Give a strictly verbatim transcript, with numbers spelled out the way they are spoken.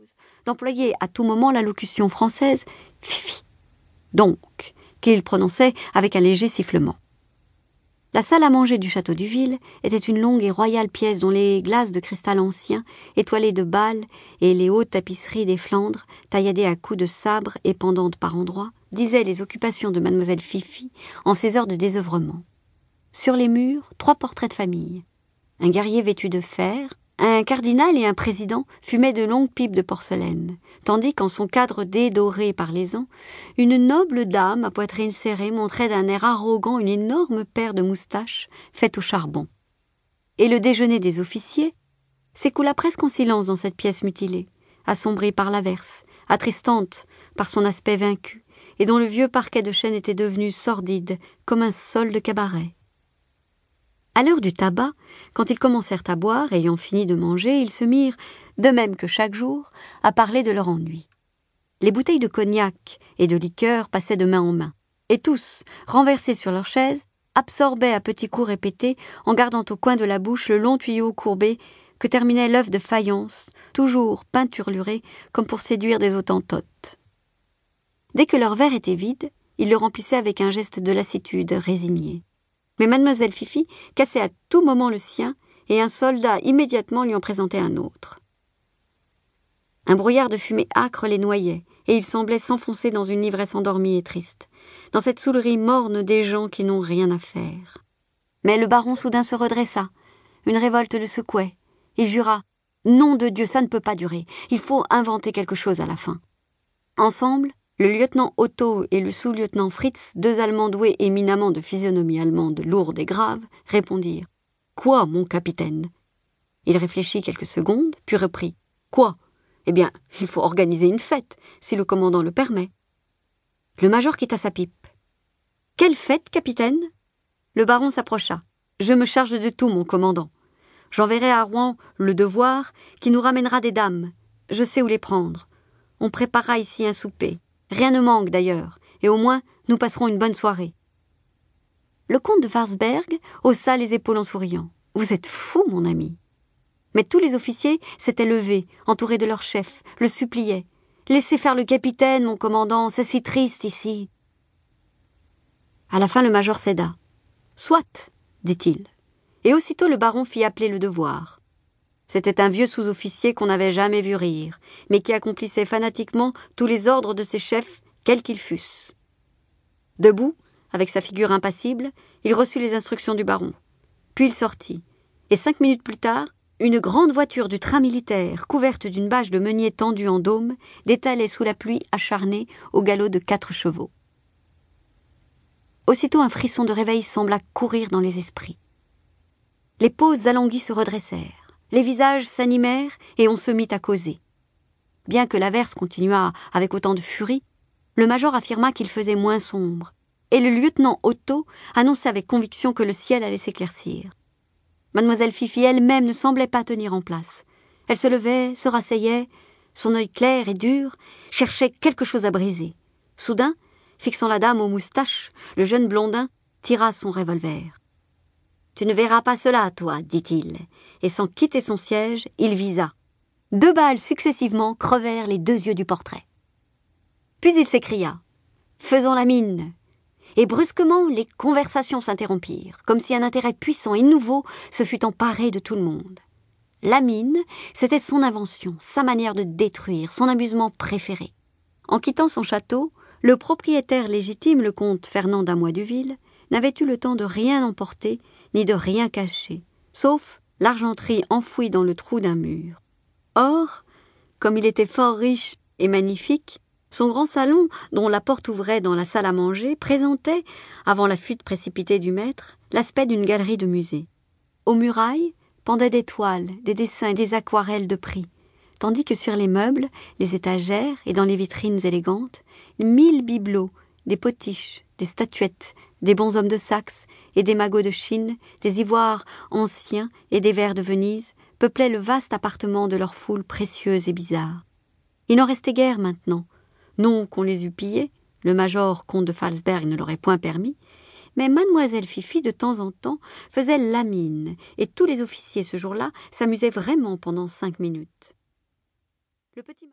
d'employer à tout moment la locution française « Fifi », donc, qu'il prononçait avec un léger sifflement. La salle à manger du château d'Uville était une longue et royale pièce dont les glaces de cristal ancien, étoilées de balles, et les hautes tapisseries des Flandres, tailladées à coups de sabre et pendantes par endroits, disaient les occupations de mademoiselle Fifi en ses heures de désœuvrement. Sur les murs, trois portraits de famille. Un guerrier vêtu de fer, un cardinal et un président fumaient de longues pipes de porcelaine, tandis qu'en son cadre dédoré par les ans, une noble dame à poitrine serrée montrait d'un air arrogant une énorme paire de moustaches faites au charbon. Et le déjeuner des officiers s'écoula presque en silence dans cette pièce mutilée, assombrie par l'averse, attristante par son aspect vaincu, et dont le vieux parquet de chêne était devenu sordide comme un sol de cabaret. À l'heure du tabac, quand ils commencèrent à boire, ayant fini de manger, ils se mirent, de même que chaque jour, à parler de leur ennui. Les bouteilles de cognac et de liqueur passaient de main en main, et tous, renversés sur leurs chaises, absorbaient à petits coups répétés, en gardant au coin de la bouche le long tuyau courbé que terminait l'œuf de faïence, toujours peinturluré comme pour séduire des Hottentotes. Dès que leur verre était vide, ils le remplissaient avec un geste de lassitude résigné. Mais mademoiselle Fifi cassait à tout moment le sien, et un soldat immédiatement lui en présentait un autre. Un brouillard de fumée âcre les noyait, et ils semblaient s'enfoncer dans une ivresse endormie et triste, dans cette saoulerie morne des gens qui n'ont rien à faire. Mais le baron soudain se redressa, une révolte le secouait. Il jura « Nom de Dieu, ça ne peut pas durer, il faut inventer quelque chose à la fin. » Ensemble, le lieutenant Otto et le sous-lieutenant Fritz, deux Allemands doués éminemment de physionomie allemande lourde et grave, répondirent « Quoi, mon capitaine ?» Il réfléchit quelques secondes, puis reprit « Quoi ? Eh bien, il faut organiser une fête, si le commandant le permet. » Le major quitta sa pipe. « Quelle fête, capitaine ?» Le baron s'approcha. « Je me charge de tout, mon commandant. J'enverrai à Rouen le devoir qui nous ramènera des dames. Je sais où les prendre. On préparera ici un souper. Rien ne manque d'ailleurs, et au moins nous passerons une bonne soirée. » Le comte de Warsberg haussa les épaules en souriant. « Vous êtes fou, mon ami. » Mais tous les officiers s'étaient levés, entourés de leur chef, le suppliaient. « Laissez faire le capitaine, mon commandant, c'est si triste ici. » À la fin, le major céda. « Soit, dit-il. » Et aussitôt le baron fit appeler le devoir. C'était un vieux sous-officier qu'on n'avait jamais vu rire, mais qui accomplissait fanatiquement tous les ordres de ses chefs, quels qu'ils fussent. Debout, avec sa figure impassible, il reçut les instructions du baron. Puis il sortit, et cinq minutes plus tard, une grande voiture du train militaire, couverte d'une bâche de meunier tendue en dôme, détalait sous la pluie acharnée au galop de quatre chevaux. Aussitôt un frisson de réveil sembla courir dans les esprits. Les poses alanguies se redressèrent, les visages s'animèrent et on se mit à causer. Bien que l'averse continuât avec autant de furie, le major affirma qu'il faisait moins sombre, et le lieutenant Otto annonçait avec conviction que le ciel allait s'éclaircir. Mademoiselle Fifi elle-même ne semblait pas tenir en place. Elle se levait, se rasseyait, son œil clair et dur cherchait quelque chose à briser. Soudain, fixant la dame aux moustaches, le jeune blondin tira son revolver. « Tu ne verras pas cela, toi, dit-il, et sans quitter son siège, il visa. Deux balles successivement crevèrent les deux yeux du portrait. Puis il s'écria, faisant la mine, et brusquement les conversations s'interrompirent, comme si un intérêt puissant et nouveau se fût emparé de tout le monde. La mine, c'était son invention, sa manière de détruire, son amusement préféré. En quittant son château, le propriétaire légitime, le comte Fernand d'Amois d'Uville, n'avait eu le temps de rien emporter, ni de rien cacher, sauf l'argenterie enfouie dans le trou d'un mur. Or, comme il était fort riche et magnifique, son grand salon, dont la porte ouvrait dans la salle à manger, présentait, avant la fuite précipitée du maître, l'aspect d'une galerie de musée. Aux murailles pendaient des toiles, des dessins et des aquarelles de prix, tandis que sur les meubles, les étagères et dans les vitrines élégantes, mille bibelots, des potiches, des statuettes, des bonshommes de Saxe et des magots de Chine, des ivoires anciens et des verres de Venise, peuplaient le vaste appartement de leur foule précieuse et bizarre. Il n'en restait guère maintenant. Non qu'on les eût pillés, le major comte de Falsberg ne l'aurait point permis, mais mademoiselle Fifi, de temps en temps, faisait la mine, et tous les officiers ce jour-là s'amusaient vraiment pendant cinq minutes. Le petit